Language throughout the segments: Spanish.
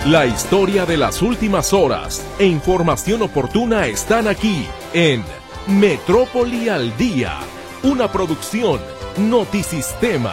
La historia de las últimas horas e información oportuna están aquí en Metrópoli al Día, una producción Notisistema.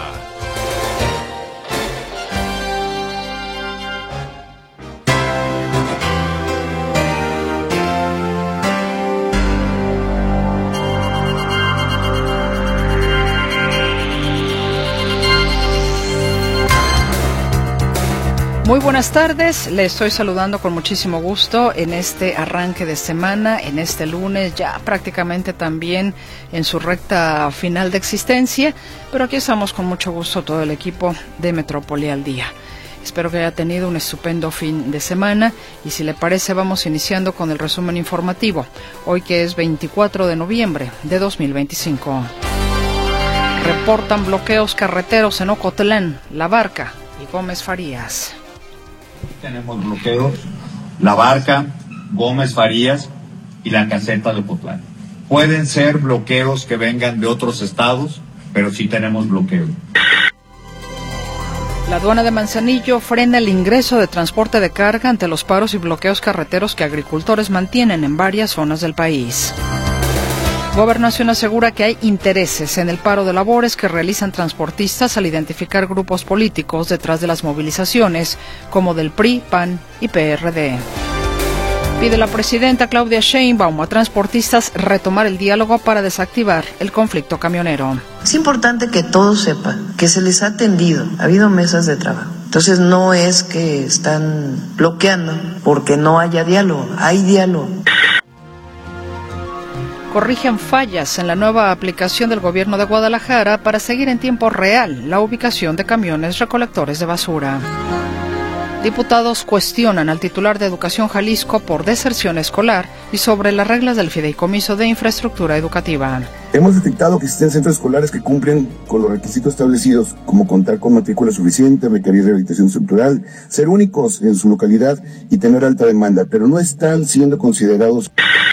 Muy buenas tardes, le estoy saludando con muchísimo gusto en este arranque de semana, en este lunes, ya prácticamente también en su recta final de existencia, pero aquí estamos con mucho gusto todo el equipo de Metrópoli al Día. Espero que haya tenido un estupendo fin de semana y si le parece vamos iniciando con el resumen informativo, hoy que es 24 de noviembre de 2025. Reportan bloqueos carreteros en Ocotlán, La Barca y Gómez Farías. Tenemos bloqueos, La Barca, Gómez Farías y la caseta de Ocotlán. Pueden ser bloqueos que vengan de otros estados, pero sí tenemos bloqueos. La aduana de Manzanillo frena el ingreso de transporte de carga ante los paros y bloqueos carreteros que agricultores mantienen en varias zonas del país. Gobernación asegura que hay intereses en el paro de labores que realizan transportistas al identificar grupos políticos detrás de las movilizaciones, como del PRI, PAN y PRD. Pide la presidenta Claudia Sheinbaum a transportistas retomar el diálogo para desactivar el conflicto camionero. Es importante que todos sepan que se les ha atendido, ha habido mesas de trabajo. Entonces no es que están bloqueando porque no haya diálogo, hay diálogo. Corrigen fallas en la nueva aplicación del gobierno de Guadalajara para seguir en tiempo real la ubicación de camiones recolectores de basura. Diputados cuestionan al titular de Educación Jalisco por deserción escolar y sobre las reglas del fideicomiso de infraestructura educativa. Hemos detectado que existen centros escolares que cumplen con los requisitos establecidos, como contar con matrícula suficiente, requerir rehabilitación estructural, ser únicos en su localidad y tener alta demanda, pero no están siendo considerados.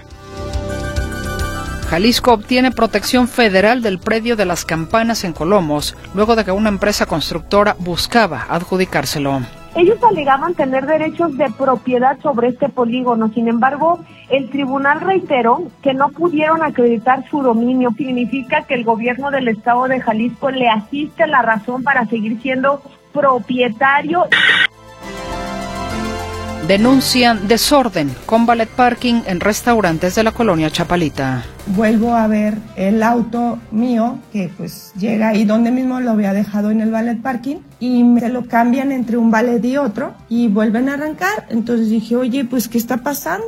Jalisco obtiene protección federal del predio de las Campanas en Colomos, luego de que una empresa constructora buscaba adjudicárselo. Ellos alegaban tener derechos de propiedad sobre este polígono, sin embargo, el tribunal reiteró que no pudieron acreditar su dominio. Significa que el gobierno del estado de Jalisco le asiste la razón para seguir siendo propietario. Denuncian desorden con valet parking en restaurantes de la colonia Chapalita. Vuelvo a ver el auto mío, que pues llega ahí donde mismo lo había dejado en el valet parking, y se lo cambian entre un valet y otro, y vuelven a arrancar. Entonces dije, oye, pues ¿qué está pasando?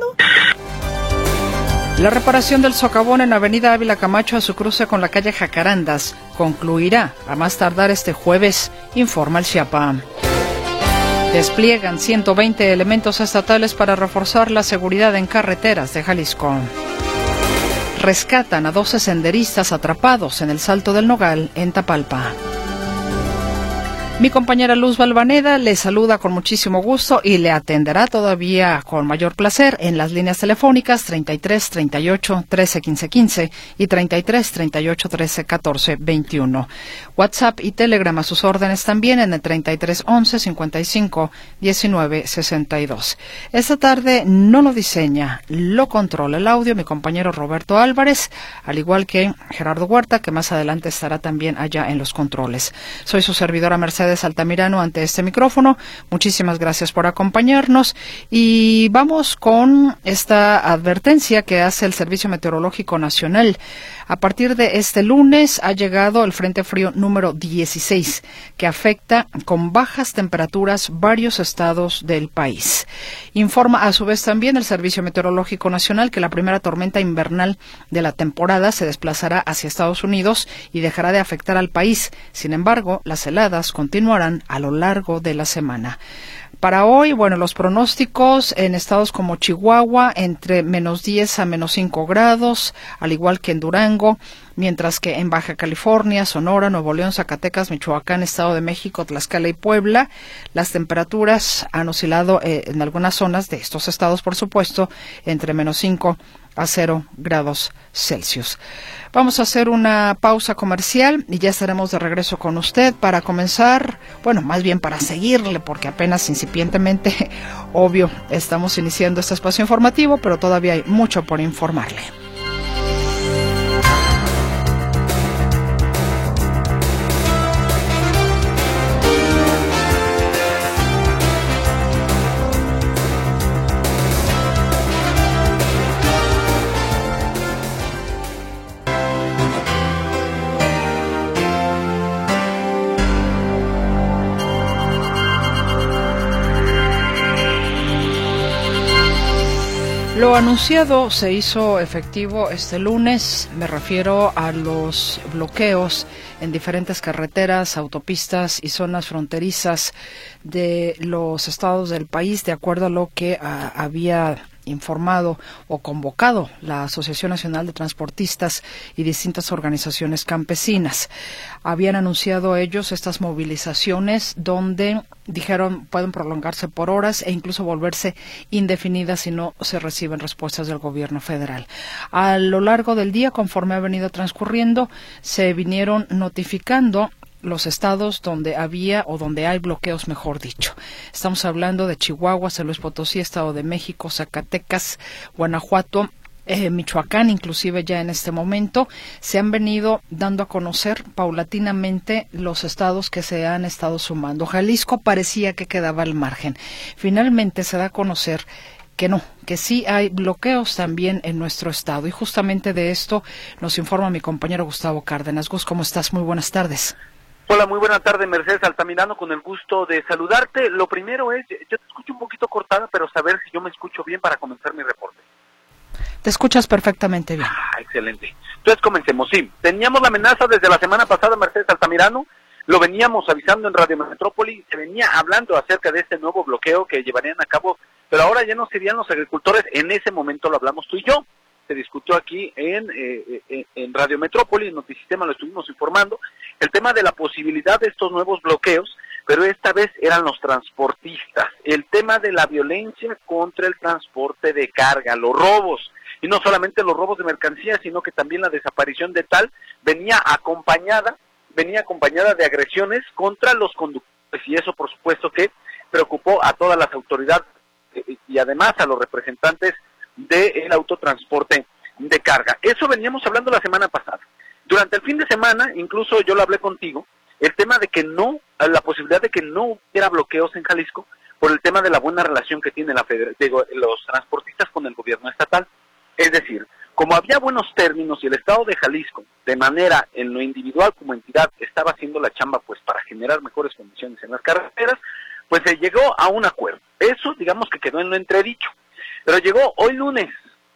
La reparación del socavón en Avenida Ávila Camacho a su cruce con la calle Jacarandas concluirá a más tardar este jueves, informa el Chiapa. Despliegan 120 elementos estatales para reforzar la seguridad en carreteras de Jalisco. Rescatan a 12 senderistas atrapados en el Salto del Nogal, en Tapalpa. Mi compañera Luz Valvaneda le saluda con muchísimo gusto y le atenderá todavía con mayor placer en las líneas telefónicas 33 38 13 15 15 y 33 38 13 14 21. WhatsApp y Telegram a sus órdenes también en el 33 11 55 19 62. Esta tarde no lo diseña, lo controla el audio mi compañero Roberto Álvarez, al igual que Gerardo Huerta, que más adelante estará también allá en los controles. Soy su servidora Mercedes Altamirano ante este micrófono. Muchísimas gracias por acompañarnos y vamos con esta advertencia que hace el Servicio Meteorológico Nacional. A partir de este lunes ha llegado el Frente Frío número 16, que afecta con bajas temperaturas varios estados del país. Informa a su vez también el Servicio Meteorológico Nacional que la primera tormenta invernal de la temporada se desplazará hacia Estados Unidos y dejará de afectar al país. Sin embargo, las heladas continuarán a lo largo de la semana. Para hoy, bueno, los pronósticos en estados como Chihuahua entre menos 10 a menos 5 grados, al igual que en Durango, mientras que en Baja California, Sonora, Nuevo León, Zacatecas, Michoacán, Estado de México, Tlaxcala y Puebla, las temperaturas han oscilado en algunas zonas de estos estados, por supuesto, entre menos 5 a 0 grados Celsius. Vamos a hacer una pausa comercial y ya estaremos de regreso con usted para comenzar, bueno, más bien para seguirle, porque apenas incipientemente, obvio, estamos iniciando este espacio informativo, pero todavía hay mucho por informarle. Lo anunciado se hizo efectivo este lunes. Me refiero a los bloqueos en diferentes carreteras, autopistas y zonas fronterizas de los estados del país, de acuerdo a lo que había informado o convocado la Asociación Nacional de Transportistas y distintas organizaciones campesinas. Habían anunciado ellos estas movilizaciones donde dijeron pueden prolongarse por horas e incluso volverse indefinidas si no se reciben respuestas del gobierno federal. A lo largo del día, conforme ha venido transcurriendo, se vinieron notificando los estados donde había o donde hay bloqueos, mejor dicho. Estamos hablando de Chihuahua, San Luis Potosí, Estado de México, Zacatecas, Guanajuato, Michoacán, inclusive ya en este momento. Se han venido dando a conocer paulatinamente los estados que se han estado sumando. Jalisco parecía que quedaba al margen. Finalmente se da a conocer que no, que sí hay bloqueos también en nuestro estado. Y justamente de esto nos informa mi compañero Gustavo Cárdenas. Gus, ¿cómo estás? Muy buenas tardes. Hola, muy buena tarde, Mercedes Altamirano, con el gusto de saludarte. Lo primero es, yo te escucho un poquito cortada, pero saber si yo me escucho bien para comenzar mi reporte. Te escuchas perfectamente bien. Excelente. Entonces comencemos. Sí, teníamos la amenaza desde la semana pasada, Mercedes Altamirano, lo veníamos avisando en Radio Metrópoli, se venía hablando acerca de este nuevo bloqueo que llevarían a cabo, pero ahora ya no serían los agricultores, en ese momento lo hablamos tú y yo. Se discutió aquí en Radio Metrópoli, en Notisistema lo estuvimos informando, el tema de la posibilidad de estos nuevos bloqueos, pero esta vez eran los transportistas, el tema de la violencia contra el transporte de carga, los robos, y no solamente los robos de mercancías, sino que también la desaparición de tal venía acompañada de agresiones contra los conductores, y eso por supuesto que preocupó a todas las autoridades y además a los representantes del autotransporte de carga. Eso veníamos hablando la semana pasada. Durante el fin de semana, incluso yo lo hablé contigo, el tema de que no, la posibilidad de que no hubiera bloqueos en Jalisco por el tema de la buena relación que tiene los transportistas con el gobierno estatal. Es decir, como había buenos términos y el estado de Jalisco, de manera en lo individual como entidad, estaba haciendo la chamba pues para generar mejores condiciones en las carreteras, pues se llegó a un acuerdo. Eso digamos que quedó en lo entredicho. Pero llegó hoy lunes,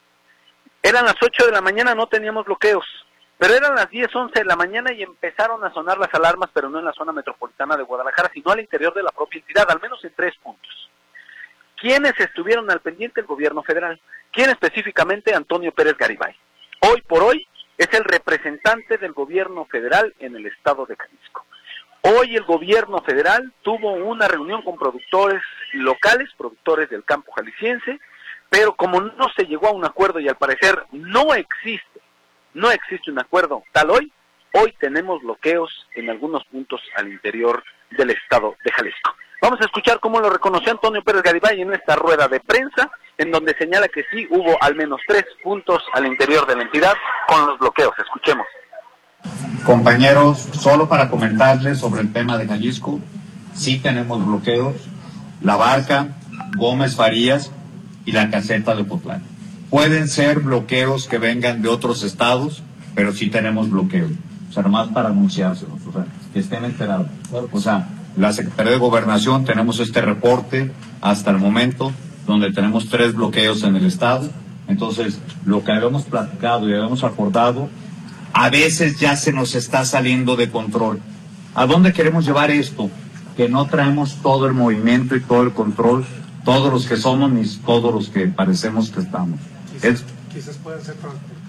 eran las 8 de la mañana, no teníamos bloqueos, pero eran las 10, 11 de la mañana y empezaron a sonar las alarmas, pero no en la zona metropolitana de Guadalajara, sino al interior de la propia entidad, al menos en 3 puntos. ¿Quiénes estuvieron al pendiente? El gobierno federal. ¿Quién específicamente? Antonio Pérez Garibay. Hoy por hoy es el representante del gobierno federal en el estado de Jalisco. Hoy el gobierno federal tuvo una reunión con productores locales, productores del campo jalisciense, pero como no se llegó a un acuerdo y al parecer no existe un acuerdo tal hoy tenemos bloqueos en algunos puntos al interior del estado de Jalisco. Vamos a escuchar cómo lo reconoció Antonio Pérez Garibay en esta rueda de prensa, en donde señala que sí hubo al menos 3 puntos al interior de la entidad con los bloqueos. Escuchemos. Compañeros, solo para comentarles sobre el tema de Jalisco, sí tenemos bloqueos, La Barca, Gómez Farías y la caseta de Ocotlán. Pueden ser bloqueos que vengan de otros estados, pero sí tenemos bloqueos. O sea, nomás para anunciárselos, o sea, que estén enterados. O sea, la Secretaría de Gobernación tenemos este reporte hasta el momento, donde tenemos 3 bloqueos en el estado. Entonces, lo que habíamos platicado y habíamos acordado, a veces ya se nos está saliendo de control. ¿A dónde queremos llevar esto? Que no traemos todo el movimiento y todo el control, todos los que somos ni todos los que parecemos que estamos. Quizás puedan ser transportistas.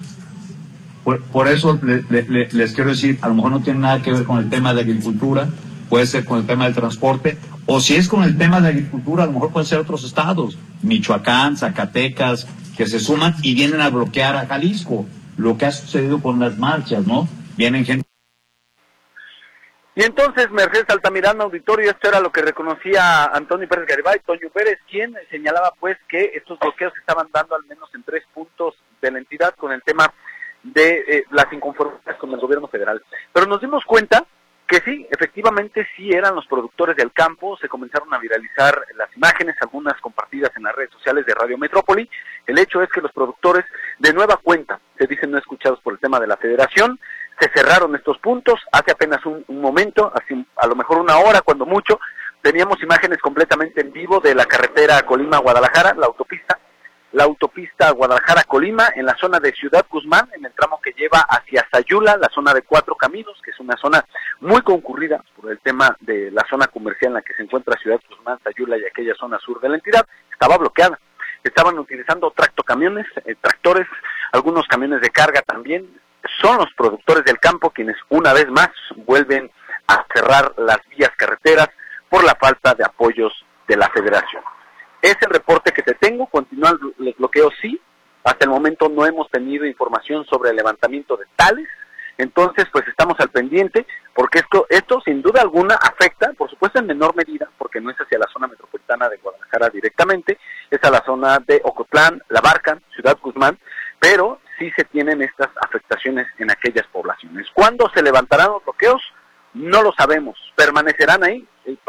Por eso les quiero decir, a lo mejor no tiene nada que ver con el tema de agricultura, puede ser con el tema del transporte, o si es con el tema de agricultura, a lo mejor pueden ser otros estados, Michoacán, Zacatecas, que se suman y vienen a bloquear a Jalisco, lo que ha sucedido con las marchas, ¿no? Vienen gente. Y entonces, Mercedes Altamirano, auditorio, esto era lo que reconocía Antonio Pérez Garibay, Toño Pérez, quien señalaba pues que estos bloqueos se estaban dando al menos en 3 puntos de la entidad con el tema de las inconformidades con el gobierno federal. Pero nos dimos cuenta que sí, efectivamente sí eran los productores del campo, se comenzaron a viralizar las imágenes, algunas compartidas en las redes sociales de Radio Metrópoli. El hecho es que los productores de nueva cuenta, se dicen no escuchados por el tema de la federación, se cerraron estos puntos. Hace apenas un momento, así, a lo mejor una hora cuando mucho, teníamos imágenes completamente en vivo de la carretera Colima-Guadalajara, la autopista Guadalajara-Colima, en la zona de Ciudad Guzmán, en el tramo que lleva hacia Sayula, la zona de 4 Caminos, que es una zona muy concurrida por el tema de la zona comercial en la que se encuentra Ciudad Guzmán, Sayula y aquella zona sur de la entidad, estaba bloqueada. Estaban utilizando tractocamiones, tractores, algunos camiones de carga también. Son los productores del campo quienes una vez más vuelven a cerrar las vías carreteras por la falta de apoyos de la federación. Es el reporte que te tengo, continúan los bloqueos, sí, hasta el momento no hemos tenido información sobre el levantamiento de tales, entonces pues estamos al pendiente, porque esto sin duda alguna afecta, por supuesto en menor medida, porque no es hacia la zona metropolitana de Guadalajara directamente, es a la zona de Ocotlán, La Barca, Ciudad Guzmán, pero sí se tienen estas afectaciones en aquellas poblaciones. ¿Cuándo se levantarán los bloqueos? No lo sabemos, permanecerán ahí,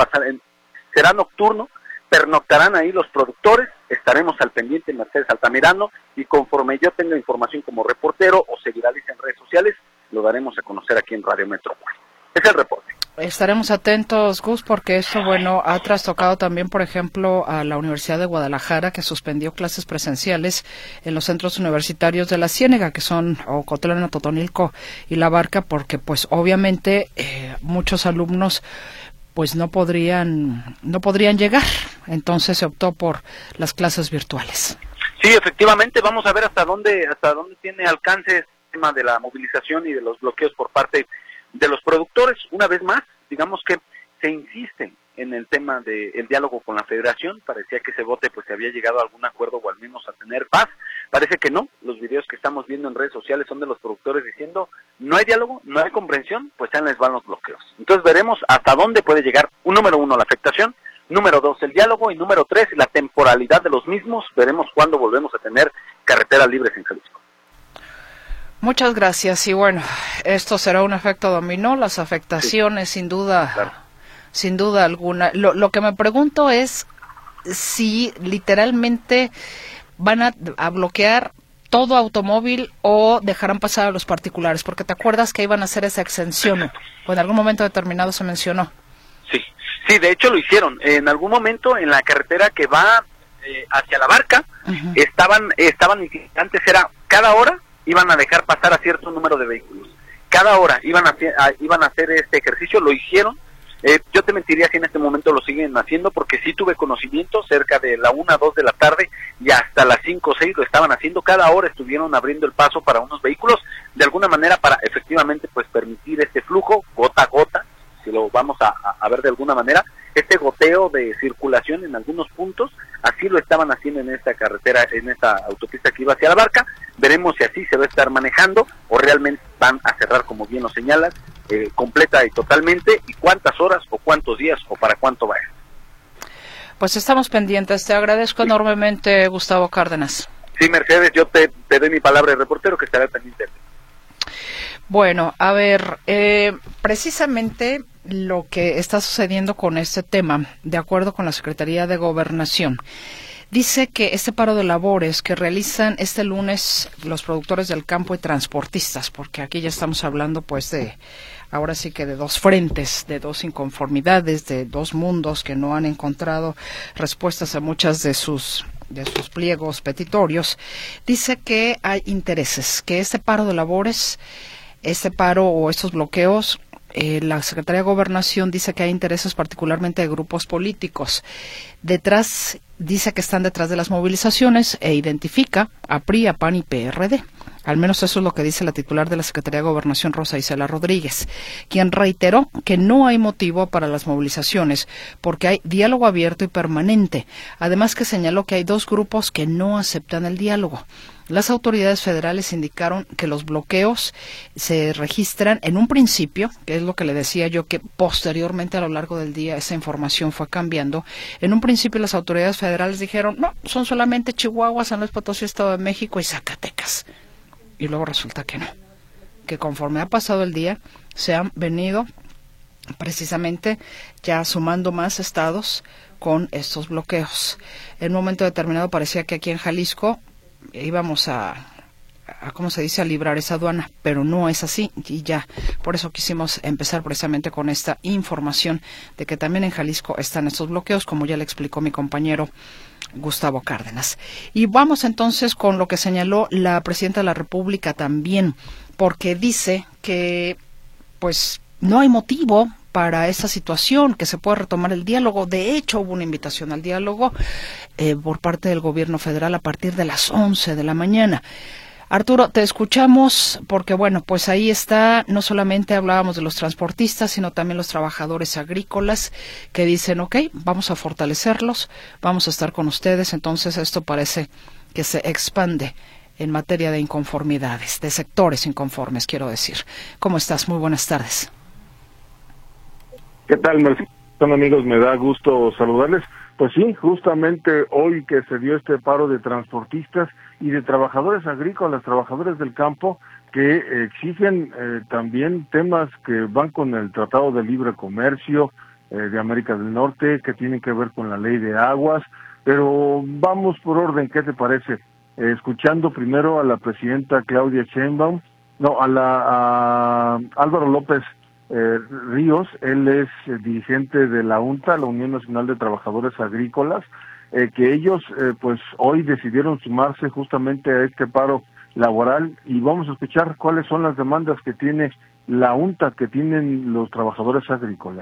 será nocturno, pernoctarán ahí los productores, estaremos al pendiente en Mercedes Altamirano, y conforme yo tenga información como reportero o se viralice en redes sociales, lo daremos a conocer aquí en Radio Metrópoli. Es el reporte. Estaremos atentos, Gus, porque esto, bueno, ha trastocado también, por ejemplo, a la Universidad de Guadalajara, que suspendió clases presenciales en los centros universitarios de la Ciénega, que son Ocotlán, Totonilco y La Barca, porque, pues, obviamente, muchos alumnos pues no podrían llegar, entonces se optó por las clases virtuales. Sí, efectivamente, vamos a ver hasta dónde tiene alcance el tema de la movilización y de los bloqueos por parte de los productores. Una vez más, digamos que se insiste en el tema del diálogo con la federación. Parecía que ese vote pues se había llegado a algún acuerdo o al menos a tener paz. Parece que no. Los videos que estamos viendo en redes sociales son de los productores diciendo no hay diálogo, no hay comprensión, pues ya les van los bloqueos. Entonces veremos hasta dónde puede llegar, número 1, la afectación, número 2, el diálogo, y número 3, la temporalidad de los mismos. Veremos cuándo volvemos a tener carreteras libres en Jalisco. Muchas gracias. Y bueno, esto será un efecto dominó, las afectaciones, sí, sin duda, claro, sin duda alguna. Lo que me pregunto es si literalmente van a bloquear todo automóvil o dejarán pasar a los particulares, porque te acuerdas que iban a hacer esa exención, o en algún momento determinado se mencionó. Sí, de hecho lo hicieron. En algún momento en la carretera que va hacia La Barca, uh-huh, estaban antes era cada hora iban a dejar pasar a cierto número de vehículos. Cada hora iban a hacer este ejercicio, lo hicieron. Yo te mentiría si en este momento lo siguen haciendo, porque sí tuve conocimiento cerca de la 1, 2 de la tarde y hasta las 5, 6 lo estaban haciendo. Cada hora estuvieron abriendo el paso para unos vehículos, de alguna manera para efectivamente pues permitir este flujo gota a gota, si lo vamos a ver de alguna manera, este goteo de circulación en algunos puntos. Así lo estaban haciendo en esta carretera, en esta autopista que iba hacia La Barca. Veremos si así se va a estar manejando o realmente van a cerrar, como bien lo señalas, completa y totalmente, y cuántas horas o cuántos días o para cuánto va a ser. Pues estamos pendientes. Te agradezco enormemente, Gustavo Cárdenas. Sí, Mercedes, yo te doy mi palabra de reportero que estaré pendiente. Bueno, a ver, precisamente lo que está sucediendo con este tema, de acuerdo con la Secretaría de Gobernación, dice que este paro de labores que realizan este lunes los productores del campo y transportistas, porque aquí ya estamos hablando pues ahora sí que de dos frentes, de dos inconformidades, de dos mundos que no han encontrado respuestas a muchas de sus pliegos petitorios, dice que hay intereses, que este paro de labores, este paro o estos bloqueos, la Secretaría de Gobernación dice que hay intereses particularmente de grupos políticos. Dice que están detrás de las movilizaciones e identifica a PRI, a PAN y PRD. Al menos eso es lo que dice la titular de la Secretaría de Gobernación, Rosa Isela Rodríguez, quien reiteró que no hay motivo para las movilizaciones porque hay diálogo abierto y permanente. Además que señaló que hay dos grupos que no aceptan el diálogo. Las autoridades federales indicaron que los bloqueos se registran en un principio, que es lo que le decía yo, que posteriormente a lo largo del día esa información fue cambiando. En un principio las autoridades federales dijeron, no, son solamente Chihuahua, San Luis Potosí, Estado de México y Zacatecas. Y luego resulta que no, que conforme ha pasado el día se han venido precisamente ya sumando más estados con estos bloqueos. En un momento determinado parecía que aquí en Jalisco íbamos a ¿cómo se dice?, a librar esa aduana, pero no es así, y ya, por eso quisimos empezar precisamente con esta información de que también en Jalisco están estos bloqueos, como ya le explicó mi compañero Gustavo Cárdenas. Y vamos entonces con lo que señaló la presidenta de la República también, porque dice que pues no hay motivo para esa situación, que se puede retomar el diálogo. De hecho, hubo una invitación al diálogo por parte del gobierno federal a partir de las 11 de la mañana. Arturo, te escuchamos porque, bueno, pues ahí está, no solamente hablábamos de los transportistas, sino también los trabajadores agrícolas que dicen, ok, vamos a fortalecerlos, vamos a estar con ustedes. Entonces esto parece que se expande en materia de inconformidades, de sectores inconformes, quiero decir. ¿Cómo estás? Muy buenas tardes. ¿Qué tal, Mercedes? Amigos, me da gusto saludarles. Pues sí, justamente hoy que se dio este paro de transportistas y de trabajadores agrícolas, trabajadores del campo, que exigen también temas que van con el Tratado de Libre Comercio de América del Norte, que tienen que ver con la ley de aguas, pero vamos por orden, ¿qué te parece? Escuchando primero a la presidenta Claudia Sheinbaum, a Álvaro López Ríos. Él es dirigente de la UNTA, la Unión Nacional de Trabajadores Agrícolas, que ellos pues hoy decidieron sumarse justamente a este paro laboral, y vamos a escuchar cuáles son las demandas que tiene la UNTA, que tienen los trabajadores agrícolas.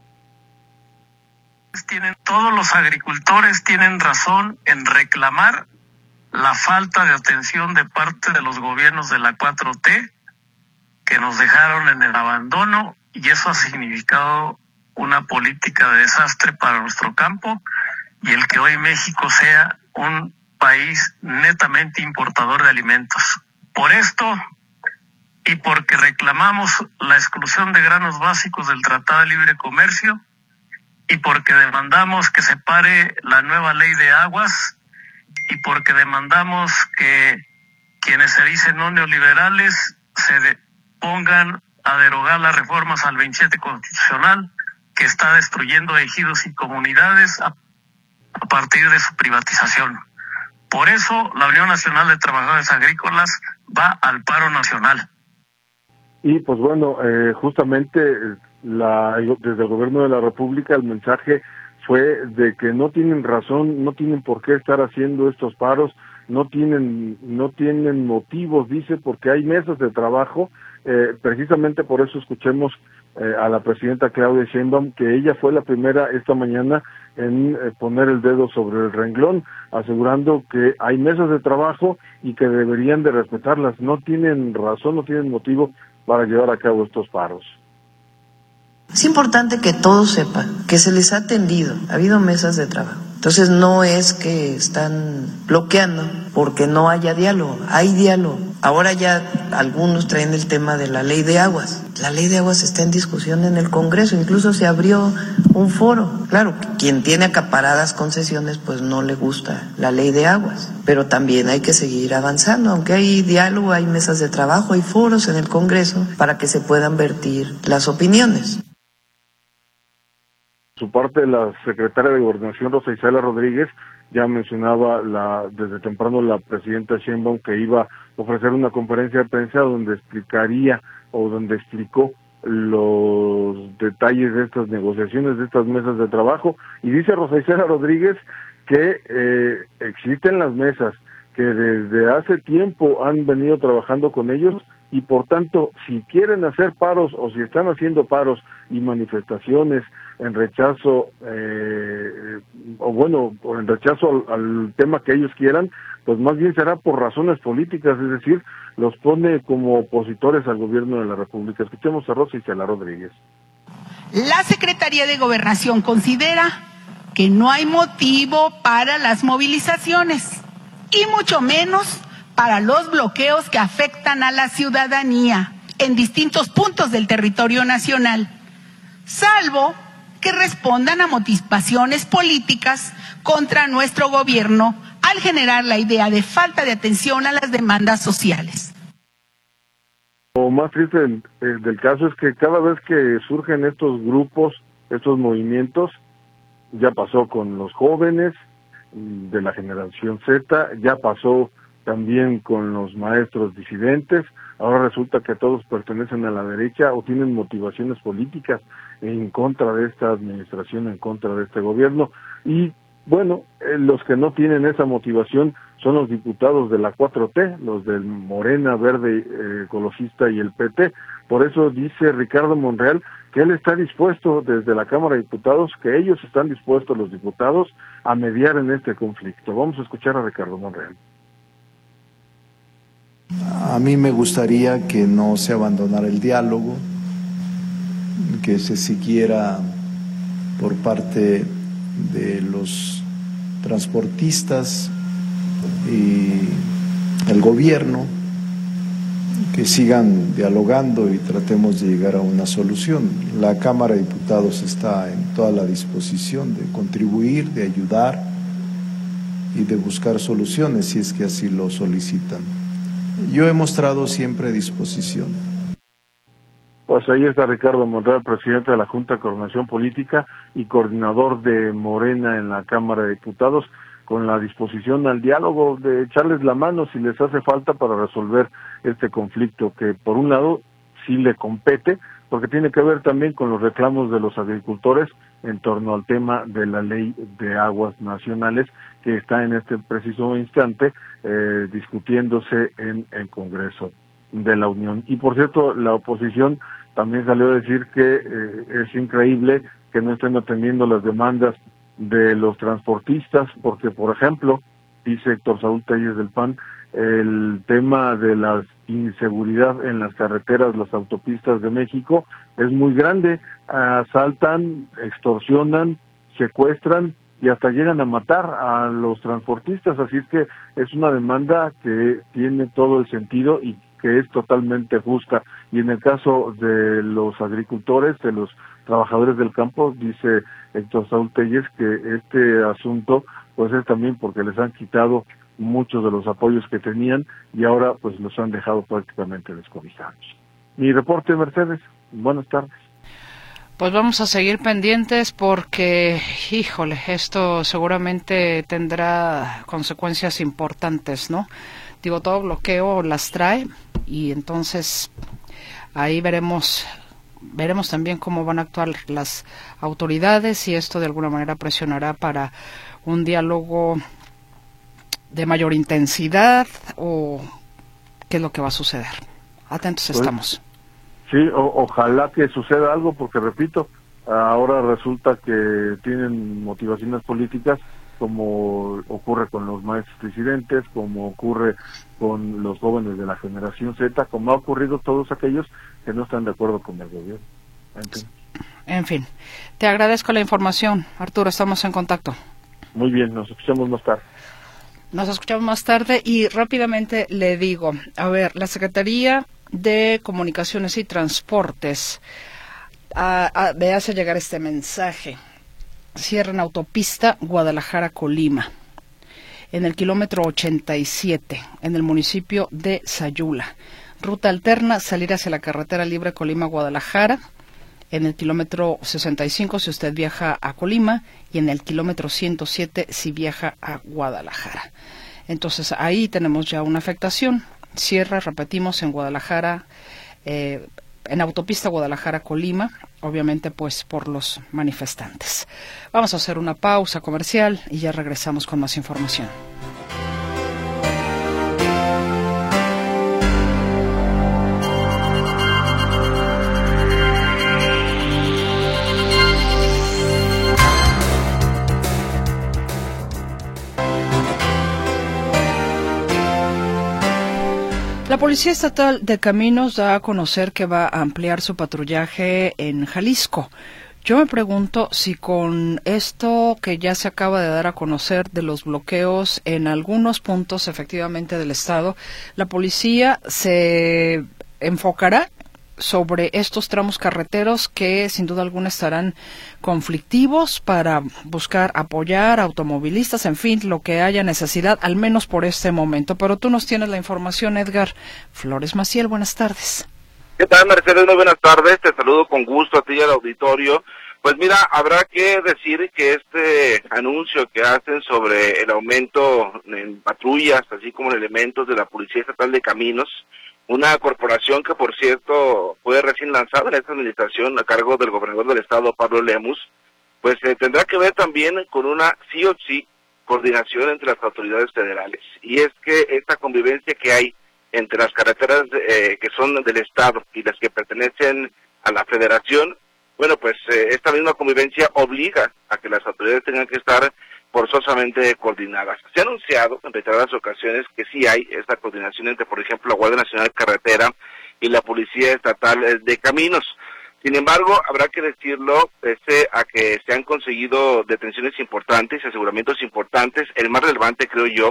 Todos los agricultores tienen razón en reclamar la falta de atención de parte de los gobiernos de la 4T, que nos dejaron en el abandono, y eso ha significado una política de desastre para nuestro campo, y el que hoy México sea un país netamente importador de alimentos. Por esto, y porque reclamamos la exclusión de granos básicos del Tratado de Libre Comercio, y porque demandamos que se pare la nueva ley de aguas, y porque demandamos que quienes se dicen no neoliberales se pongan a derogar las reformas al 27 constitucional, que está destruyendo ejidos y comunidades a partir de su privatización. Por eso la Unión Nacional de Trabajadores Agrícolas va al paro nacional. Y pues bueno, justamente desde el gobierno de la República el mensaje fue de que no tienen razón, no tienen por qué estar haciendo estos paros, no tienen motivos, dice, porque hay mesas de trabajo. Precisamente por eso escuchemos a la presidenta Claudia Sheinbaum, que ella fue la primera esta mañana en poner el dedo sobre el renglón, asegurando que hay mesas de trabajo y que deberían de respetarlas. No tienen razón, no tienen motivo para llevar a cabo estos paros. Es importante que todos sepan que se les ha atendido, ha habido mesas de trabajo. Entonces no es que están bloqueando porque no haya diálogo, hay diálogo. Ahora ya algunos traen el tema de la ley de aguas. La ley de aguas está en discusión en el Congreso, incluso se abrió un foro. Claro, quien tiene acaparadas concesiones pues no le gusta la ley de aguas, pero también hay que seguir avanzando, aunque hay diálogo, hay mesas de trabajo, hay foros en el Congreso para que se puedan vertir las opiniones. Por su parte, la secretaria de Gobernación, Rosa Isela Rodríguez, ya mencionaba desde temprano la presidenta Sheinbaum que iba a ofrecer una conferencia de prensa donde explicó los detalles de estas negociaciones, de estas mesas de trabajo, y dice Rosa Isela Rodríguez que existen las mesas, que desde hace tiempo han venido trabajando con ellos, y por tanto, si quieren hacer paros o si están haciendo paros y manifestaciones en rechazo, o en rechazo al tema que ellos quieran, pues más bien será por razones políticas, es decir, los pone como opositores al gobierno de la República. Escuchemos a Rosa Isela Rodríguez. La Secretaría de Gobernación considera que no hay motivo para las movilizaciones y mucho menos para los bloqueos que afectan a la ciudadanía en distintos puntos del territorio nacional, salvo que respondan a motivaciones políticas contra nuestro gobierno al generar la idea de falta de atención a las demandas sociales. Lo más triste del caso es que cada vez que surgen estos grupos, estos movimientos, ya pasó con los jóvenes de la generación Z, ya pasó también con los maestros disidentes, ahora resulta que todos pertenecen a la derecha o tienen motivaciones políticas en contra de esta administración, en contra de este gobierno, y bueno, los que no tienen esa motivación son los diputados de la 4T, los del Morena, Verde, Ecologista y el PT. Por eso dice Ricardo Monreal que él está dispuesto desde la Cámara de Diputados, que ellos están dispuestos, los diputados, a mediar en este conflicto. Vamos a escuchar a Ricardo Monreal. A mí me gustaría que no se abandonara el diálogo, que se siguiera por parte de los transportistas y el gobierno, que sigan dialogando y tratemos de llegar a una solución. La Cámara de Diputados está en toda la disposición de contribuir, de ayudar y de buscar soluciones si es que así lo solicitan. Yo he mostrado siempre disposición. Pues ahí está Ricardo Monreal, presidente de la Junta de Coordinación Política y coordinador de Morena en la Cámara de Diputados, con la disposición al diálogo, de echarles la mano si les hace falta para resolver este conflicto, que por un lado sí le compete, porque tiene que ver también con los reclamos de los agricultores en torno al tema de la Ley de Aguas Nacionales, que está en este preciso instante discutiéndose en el Congreso de la Unión. Y por cierto, la oposición también salió a decir que es increíble que no estén atendiendo las demandas de los transportistas, porque por ejemplo, dice Héctor Saúl Telles del PAN, el tema de la inseguridad en las carreteras, las autopistas de México es muy grande, asaltan, extorsionan, secuestran y hasta llegan a matar a los transportistas, así es que es una demanda que tiene todo el sentido y que es totalmente justa. Y en el caso de los agricultores, de los trabajadores del campo, dice Héctor Saúl Telles que este asunto pues es también porque les han quitado muchos de los apoyos que tenían y ahora pues los han dejado prácticamente descobijados. Mi reporte, Mercedes, buenas tardes. Pues vamos a seguir pendientes porque, híjole, esto seguramente tendrá consecuencias importantes, ¿no? Digo, todo bloqueo las trae y entonces ahí veremos también cómo van a actuar las autoridades y esto de alguna manera presionará para un diálogo de mayor intensidad o qué es lo que va a suceder. Atentos estamos. Sí, ojalá que suceda algo porque, repito, ahora resulta que tienen motivaciones políticas como ocurre con los maestros disidentes, como ocurre con los jóvenes de la generación Z, como ha ocurrido todos aquellos que no están de acuerdo con el gobierno. En fin, te agradezco la información, Arturo, estamos en contacto. Muy bien, nos escuchamos más tarde. Nos escuchamos más tarde y rápidamente le digo, a ver, la Secretaría de Comunicaciones y Transportes me hace llegar este mensaje. Cierran autopista Guadalajara-Colima en el kilómetro 87 en el municipio de Sayula. Ruta alterna, salir hacia la carretera libre Colima-Guadalajara en el kilómetro 65 si usted viaja a Colima y en el kilómetro 107 si viaja a Guadalajara. Entonces ahí tenemos ya una afectación. Cierra, repetimos, en Guadalajara, en autopista Guadalajara-Colima, obviamente pues por los manifestantes. Vamos a hacer una pausa comercial y ya regresamos con más información. La Policía Estatal de Caminos da a conocer que va a ampliar su patrullaje en Jalisco. Yo me pregunto si con esto que ya se acaba de dar a conocer de los bloqueos en algunos puntos efectivamente del estado, la policía se enfocará sobre estos tramos carreteros que sin duda alguna estarán conflictivos para buscar apoyar a automovilistas, en fin, lo que haya necesidad, al menos por este momento. Pero tú nos tienes la información, Edgar Flores Maciel, buenas tardes. ¿Qué tal, Mercedes? Muy buenas tardes, te saludo con gusto a ti y al auditorio. Pues mira, habrá que decir que este anuncio que hacen sobre el aumento en patrullas, así como en elementos de la Policía Estatal de Caminos, una corporación que, por cierto, fue recién lanzada en esta administración a cargo del gobernador del estado, Pablo Lemus, pues tendrá que ver también con una sí o sí coordinación entre las autoridades federales. Y es que esta convivencia que hay entre las carreteras que son del estado y las que pertenecen a la federación, bueno, pues esta misma convivencia obliga a que las autoridades tengan que estar forzosamente coordinadas. Se ha anunciado en reiteradas ocasiones que sí hay esta coordinación entre, por ejemplo, la Guardia Nacional de Carretera y la Policía Estatal de Caminos. Sin embargo, habrá que decirlo, pese a que se han conseguido detenciones importantes, aseguramientos importantes, el más relevante, creo yo,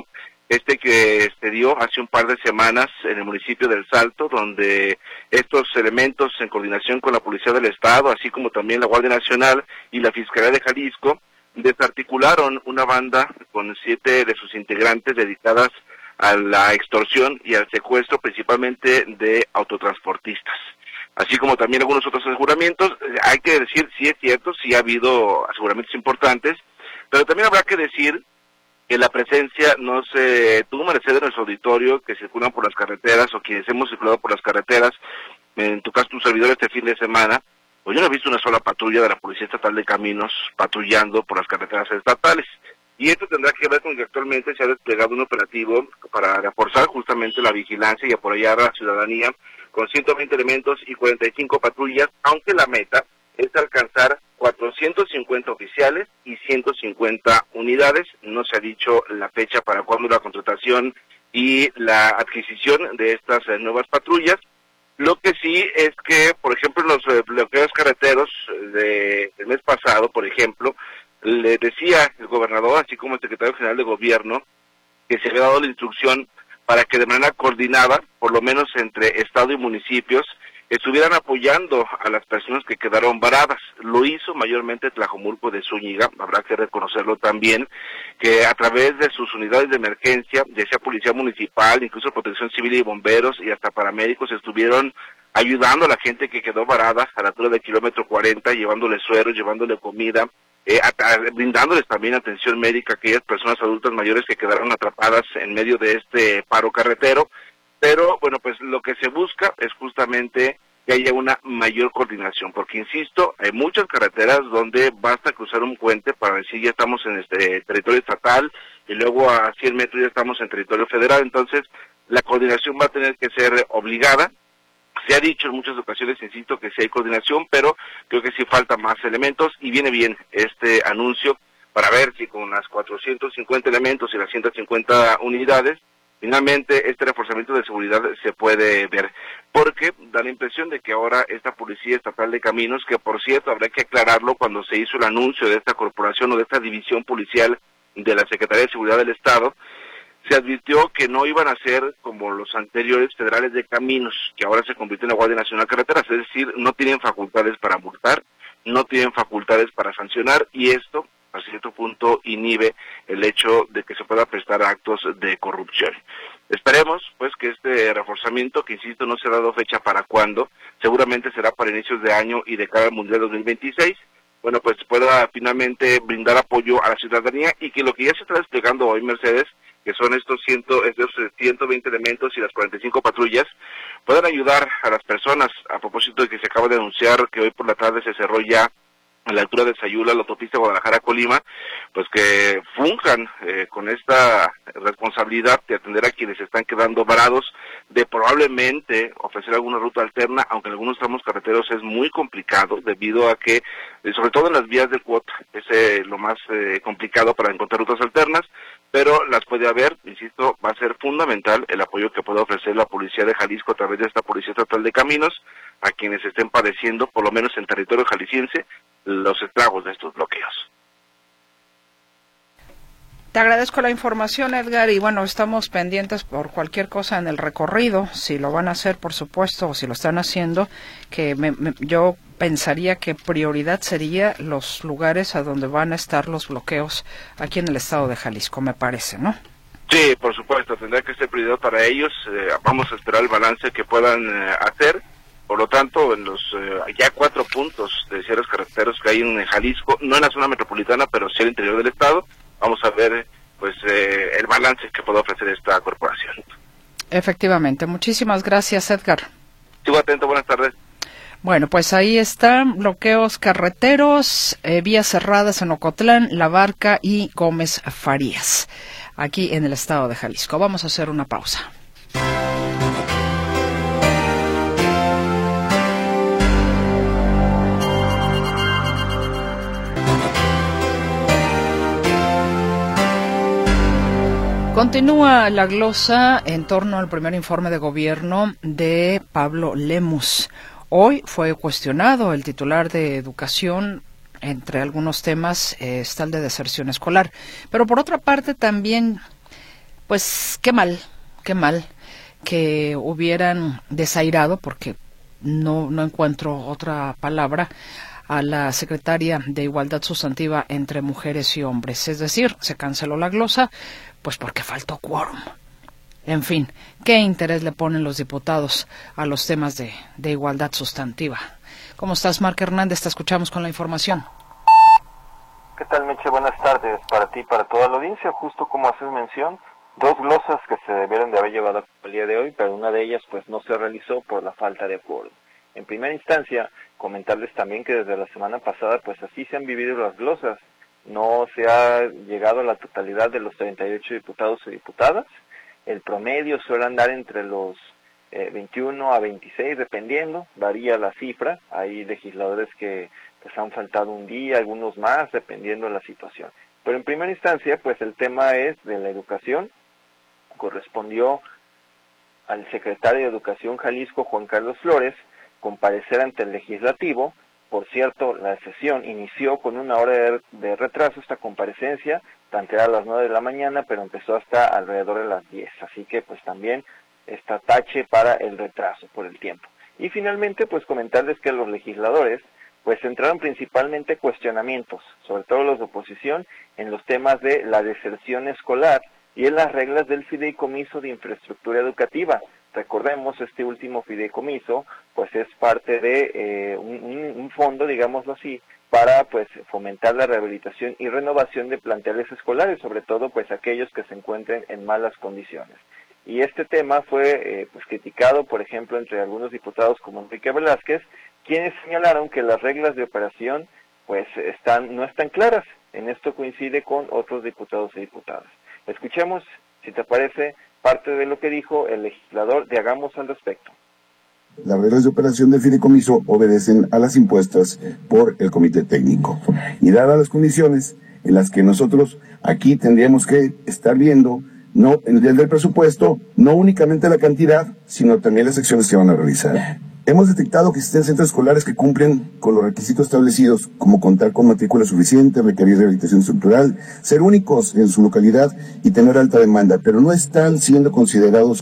que se dio hace un par de semanas en el municipio del Salto, donde estos elementos en coordinación con la Policía del Estado, así como también la Guardia Nacional y la Fiscalía de Jalisco, desarticularon una banda con 7 de sus integrantes dedicadas a la extorsión y al secuestro, principalmente de autotransportistas. Así como también algunos otros aseguramientos. Hay que decir, sí es cierto, sí ha habido aseguramientos importantes, pero también habrá que decir que la presencia no se tuvo merced de nuestro auditorio que circulan por las carreteras o quienes hemos circulado por las carreteras, en tu caso tu servidor este fin de semana, pues yo no he visto una sola patrulla de la Policía Estatal de Caminos patrullando por las carreteras estatales. Y esto tendrá que ver con que actualmente se ha desplegado un operativo para reforzar justamente la vigilancia y apoyar a la ciudadanía con 120 elementos y 45 patrullas, aunque la meta es alcanzar 450 oficiales y 150 unidades. No se ha dicho la fecha para cuándo la contratación y la adquisición de estas nuevas patrullas. Lo que sí es que, por ejemplo, en los bloqueos carreteros del mes pasado, por ejemplo, le decía el gobernador, así como el secretario general de gobierno, que se había dado la instrucción para que de manera coordinada, por lo menos entre estado y municipios, estuvieran apoyando a las personas que quedaron varadas. Lo hizo mayormente Tlajomulco de Zúñiga, habrá que reconocerlo también, que a través de sus unidades de emergencia, ya sea policía municipal, incluso protección civil y bomberos y hasta paramédicos, estuvieron ayudando a la gente que quedó varada a la altura del kilómetro 40, llevándole sueros, llevándole comida, brindándoles también atención médica a aquellas personas adultas mayores que quedaron atrapadas en medio de este paro carretero. Pero, bueno, pues lo que se busca es justamente que haya una mayor coordinación, porque, insisto, hay muchas carreteras donde basta cruzar un puente para decir ya estamos en este territorio estatal y luego a 100 metros ya estamos en territorio federal. Entonces, la coordinación va a tener que ser obligada. Se ha dicho en muchas ocasiones, insisto, que sí hay coordinación, pero creo que sí falta más elementos y viene bien este anuncio para ver si con las 450 elementos y las 150 unidades, finalmente este reforzamiento de seguridad se puede ver, porque da la impresión de que ahora esta Policía Estatal de Caminos, que por cierto habrá que aclararlo cuando se hizo el anuncio de esta corporación o de esta división policial de la Secretaría de Seguridad del Estado, se advirtió que no iban a ser como los anteriores federales de Caminos, que ahora se convierten en la Guardia Nacional de Carreteras, es decir, no tienen facultades para multar, no tienen facultades para sancionar, y esto a cierto punto inhibe el hecho de que se pueda prestar actos de corrupción. Esperemos pues que este reforzamiento, que insisto no se ha dado fecha para cuándo, seguramente será para inicios de año y de cara al Mundial 2026, bueno, pues pueda finalmente brindar apoyo a la ciudadanía y que lo que ya se está desplegando hoy, Mercedes, que son estos 120 elementos y las 45 patrullas, puedan ayudar a las personas, a propósito de que se acaba de anunciar que hoy por la tarde se cerró ya a la altura de Sayula, la autopista Guadalajara-Colima, pues que funjan con esta responsabilidad de atender a quienes están quedando varados, de probablemente ofrecer alguna ruta alterna, aunque en algunos tramos carreteros es muy complicado, debido a que, sobre todo en las vías de cuota, es lo más complicado para encontrar rutas alternas, pero las puede haber. Insisto, va a ser fundamental el apoyo que pueda ofrecer la Policía de Jalisco a través de esta Policía Estatal de Caminos a quienes estén padeciendo, por lo menos en territorio jalisciense, los estragos de estos bloqueos. Te agradezco la información, Edgar, y bueno, estamos pendientes por cualquier cosa en el recorrido, si lo van a hacer, por supuesto, o si lo están haciendo, que yo pensaría que prioridad sería los lugares a donde van a estar los bloqueos aquí en el estado de Jalisco, me parece, ¿no? Sí, por supuesto, tendrá que ser prioridad para ellos. Vamos a esperar el balance que puedan hacer. Por lo tanto, en los ya 4 puntos de cierres carreteros que hay en Jalisco, no en la zona metropolitana, pero sí al interior del estado, vamos a ver pues el balance que puede ofrecer esta corporación. Efectivamente. Muchísimas gracias, Edgar. Sigo atento, buenas tardes. Bueno, pues ahí están bloqueos carreteros, vías cerradas en Ocotlán, La Barca y Gómez Farías, aquí en el estado de Jalisco. Vamos a hacer una pausa. Continúa la glosa en torno al primer informe de gobierno de Pablo Lemus. Hoy fue cuestionado el titular de Educación, entre algunos temas está el de deserción escolar. Pero por otra parte también, pues qué mal que hubieran desairado, porque no encuentro otra palabra, a la secretaria de Igualdad Sustantiva entre Mujeres y Hombres. Es decir, se canceló la glosa, pues porque faltó quórum. En fin, ¿qué interés le ponen los diputados a los temas de igualdad sustantiva? ¿Cómo estás, Marc Hernández? Te escuchamos con la información. ¿Qué tal, Meche? Buenas tardes para ti y para toda la audiencia. Justo como haces mención, 2 glosas que se debieron de haber llevado a cabo el día de hoy, pero una de ellas pues no se realizó por la falta de quórum. En primera instancia, comentarles también que desde la semana pasada pues así se han vivido las glosas. No se ha llegado a la totalidad de los 38 diputados y diputadas. El promedio suele andar entre los 21 a 26, dependiendo, varía la cifra. Hay legisladores que les han faltado un día, algunos más, dependiendo de la situación. Pero en primera instancia, pues el tema es de la educación. Correspondió al secretario de Educación Jalisco, Juan Carlos Flores, comparecer ante el legislativo. Por cierto, la sesión inició con 1 hora de retraso, esta comparecencia, planteada a las 9 de la mañana, pero empezó hasta alrededor de las 10, así que pues también está tache para el retraso por el tiempo. Y finalmente, pues comentarles que los legisladores pues centraron principalmente cuestionamientos, sobre todo los de oposición, en los temas de la deserción escolar y en las reglas del fideicomiso de infraestructura educativa. Recordemos, este último fideicomiso pues es parte de un fondo, digámoslo así, para pues fomentar la rehabilitación y renovación de planteles escolares, sobre todo pues aquellos que se encuentren en malas condiciones. Y este tema fue pues criticado, por ejemplo, entre algunos diputados como Enrique Velázquez, quienes señalaron que las reglas de operación pues no están claras. En esto coincide con otros diputados y diputadas. Escuchemos, si te parece, parte de lo que dijo el legislador de Hagamos al respecto. Las reglas de operación del fideicomiso obedecen a las impuestas por el comité técnico. Y dadas las condiciones en las que nosotros aquí tendríamos que estar viendo, no en el del presupuesto, no únicamente la cantidad, sino también las acciones que van a realizar. Hemos detectado que existen centros escolares que cumplen con los requisitos establecidos, como contar con matrícula suficiente, requerir rehabilitación estructural, ser únicos en su localidad y tener alta demanda, pero no están siendo considerados.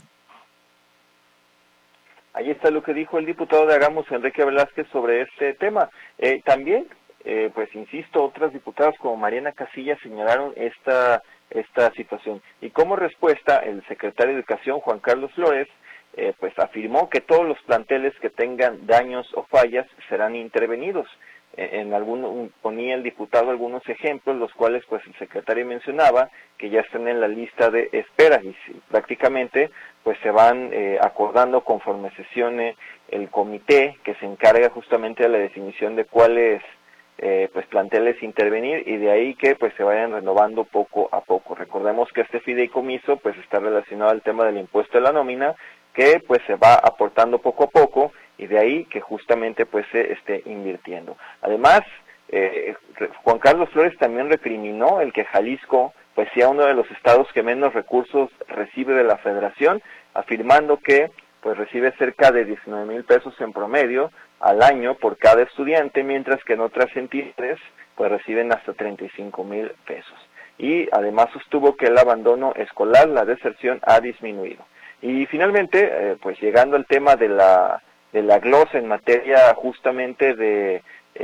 Ahí está lo que dijo el diputado de Hagamos, Enrique Velázquez, sobre este tema. También, pues insisto, otras diputadas como Mariana Casillas señalaron esta situación. Y como respuesta, el secretario de Educación, Juan Carlos Flores, pues afirmó que todos los planteles que tengan daños o fallas serán intervenidos. Ponía el diputado algunos ejemplos, los cuales pues el secretario mencionaba que ya están en la lista de espera y prácticamente pues se van acordando conforme sesione el comité que se encarga justamente de la definición de cuáles pues planteles intervenir, y de ahí que pues se vayan renovando poco a poco. Recordemos que este fideicomiso pues está relacionado al tema del impuesto de la nómina, que pues se va aportando poco a poco, y de ahí que justamente pues se esté invirtiendo. Además, Juan Carlos Flores también recriminó el que Jalisco pues sea uno de los estados que menos recursos recibe de la Federación, afirmando que pues recibe cerca de 19,000 pesos en promedio al año por cada estudiante, mientras que en otras entidades pues reciben hasta 35,000 pesos. Y además sostuvo que el abandono escolar, la deserción, ha disminuido. Y finalmente, pues llegando al tema de la glosa en materia justamente de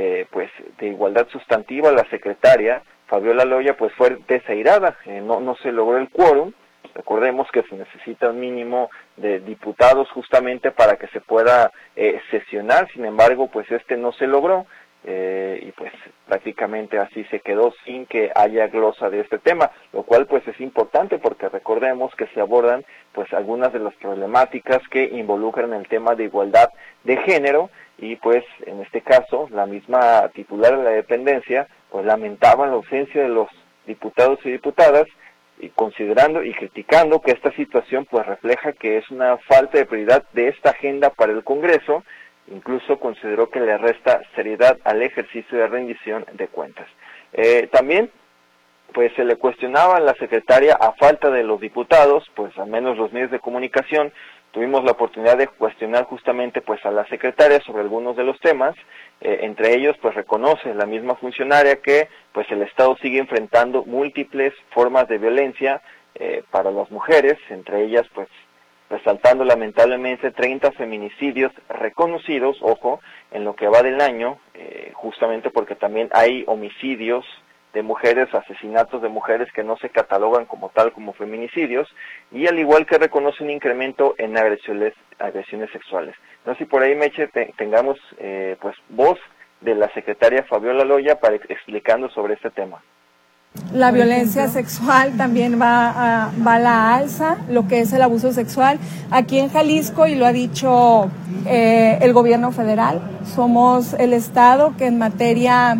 igualdad sustantiva, la secretaria Fabiola Loya pues fue desairada, no se logró el quórum. Recordemos que se necesita un mínimo de diputados justamente para que se pueda sesionar, sin embargo pues no se logró y pues prácticamente así se quedó sin que haya glosa de este tema, lo cual pues es importante porque recordemos que se abordan pues algunas de las problemáticas que involucran el tema de igualdad de género y pues en este caso la misma titular de la dependencia pues lamentaba la ausencia de los diputados y diputadas y considerando y criticando que esta situación pues refleja que es una falta de prioridad de esta agenda para el Congreso. Incluso consideró que le resta seriedad al ejercicio de rendición de cuentas. También pues se le cuestionaba a la secretaria a falta de los diputados, pues al menos los medios de comunicación tuvimos la oportunidad de cuestionar justamente pues a la secretaria sobre algunos de los temas. Entre ellos pues reconoce la misma funcionaria que pues el Estado sigue enfrentando múltiples formas de violencia para las mujeres, entre ellas pues resaltando lamentablemente 30 feminicidios reconocidos, ojo, en lo que va del año, justamente porque también hay homicidios de mujeres, asesinatos de mujeres que no se catalogan como tal como feminicidios, y al igual que reconoce un incremento en agresiones sexuales. No sé si por ahí, Meche, tengamos pues voz de la secretaria Fabiola Loya para explicando sobre este tema. La violencia sexual también va a la alza, lo que es el abuso sexual. Aquí en Jalisco, y lo ha dicho el gobierno federal, somos el estado que en materia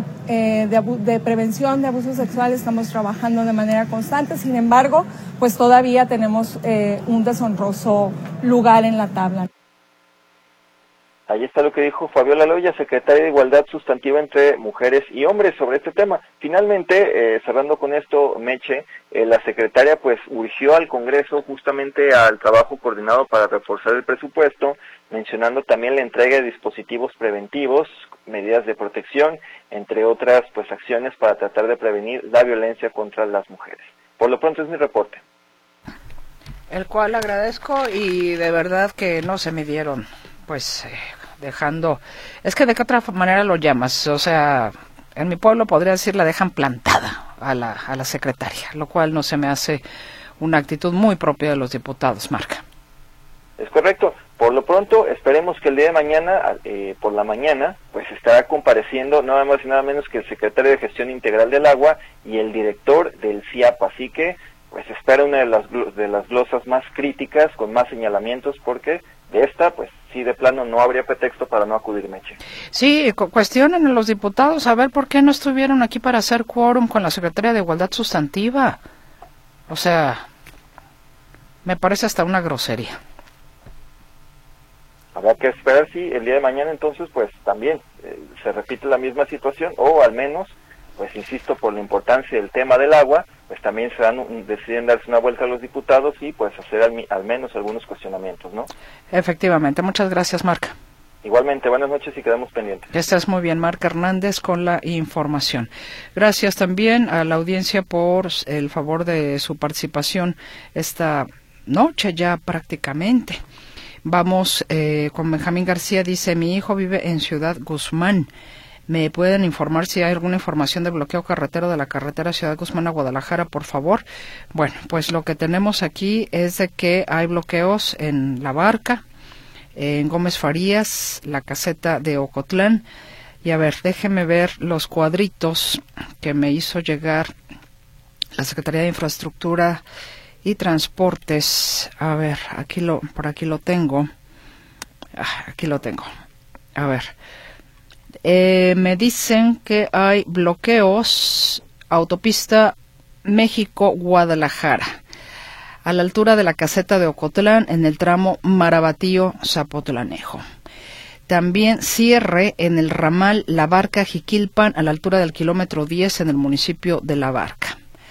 de prevención de abuso sexual estamos trabajando de manera constante. Sin embargo, pues todavía tenemos un deshonroso lugar en la tabla. Ahí está lo que dijo Fabiola Loya, secretaria de Igualdad Sustantiva entre Mujeres y Hombres sobre este tema. Finalmente, cerrando con esto, Meche, la secretaria pues urgió al Congreso justamente al trabajo coordinado para reforzar el presupuesto, mencionando también la entrega de dispositivos preventivos, medidas de protección, entre otras pues acciones para tratar de prevenir la violencia contra las mujeres. Por lo pronto es mi reporte. El cual agradezco y de verdad que no se midieron, pues dejando, es que de qué otra manera lo llamas, o sea, en mi pueblo podría decir la dejan plantada a la secretaria, lo cual no se me hace una actitud muy propia de los diputados, Marca. Es correcto. Por lo pronto, esperemos que el día de mañana, por la mañana, pues estará compareciendo nada más y nada menos que el secretario de Gestión Integral del Agua y el director del CIAP, así que pues espera una de las glosas más críticas, con más señalamientos, porque de esta, pues sí, de plano no habría pretexto para no acudir, Meche. Sí, cuestionen a los diputados a ver por qué no estuvieron aquí para hacer quórum con la Secretaría de Igualdad Sustantiva. O sea, me parece hasta una grosería. Habrá que esperar si el día de mañana entonces pues también se repite la misma situación, o al menos, pues insisto, por la importancia del tema del agua, pues también deciden darse una vuelta a los diputados y pues hacer al menos algunos cuestionamientos, ¿no? Efectivamente. Muchas gracias, Marca. Igualmente, buenas noches y quedamos pendientes. Estás muy bien, Marca Hernández, con la información. Gracias también a la audiencia por el favor de su participación esta noche ya prácticamente. Vamos con Benjamín García, dice, mi hijo vive en Ciudad Guzmán. ¿Me pueden informar si hay alguna información de bloqueo carretero de la carretera Ciudad Guzmán a Guadalajara, por favor? Bueno, pues lo que tenemos aquí es de que hay bloqueos en La Barca, en Gómez Farías, la caseta de Ocotlán. Y a ver, déjeme ver los cuadritos que me hizo llegar la Secretaría de Infraestructura y Transportes. A ver, por aquí lo tengo. Aquí lo tengo. A ver. Me dicen que hay bloqueos autopista México-Guadalajara a la altura de la caseta de Ocotlán en el tramo Marabatío-Zapotlanejo. También cierre en el ramal La Barca-Jiquilpan a la altura del kilómetro 10 en el municipio de La Barca.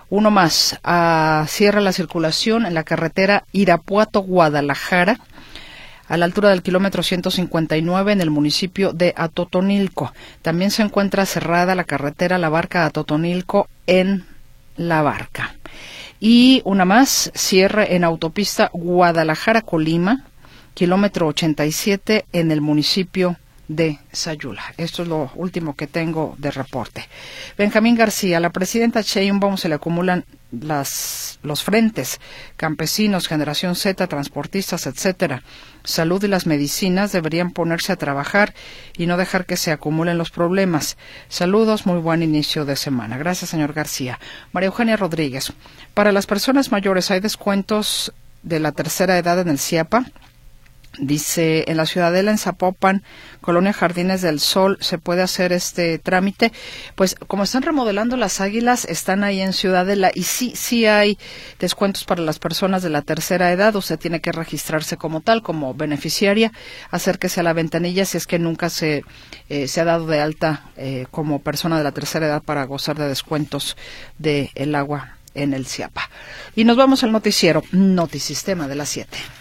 Uno más, cierra la circulación en la carretera Irapuato-Guadalajara, a la altura del kilómetro 159 en el municipio de Atotonilco. También se encuentra cerrada la carretera La Barca a Totonilco en La Barca. Y una más, cierre en autopista Guadalajara-Colima, kilómetro 87 en el municipio de Sayula. Esto es lo último que tengo de reporte. Benjamín García, a la presidenta Sheinbaum se le acumulan los frentes, campesinos, generación Z, transportistas, etcétera. Salud y las medicinas deberían ponerse a trabajar y no dejar que se acumulen los problemas. Saludos, muy buen inicio de semana. Gracias, señor García. María Eugenia Rodríguez, para las personas mayores hay descuentos de la tercera edad en el CIAPA. Dice, en la Ciudadela, en Zapopan, Colonia Jardines del Sol, ¿se puede hacer este trámite? Pues como están remodelando las Águilas, están ahí en Ciudadela y sí hay descuentos para las personas de la tercera edad. Usted tiene que registrarse como tal, como beneficiaria, acérquese a la ventanilla si es que nunca se ha dado de alta como persona de la tercera edad para gozar de descuentos del agua en el CIAPA. Y nos vamos al noticiero Notisistema de las 7.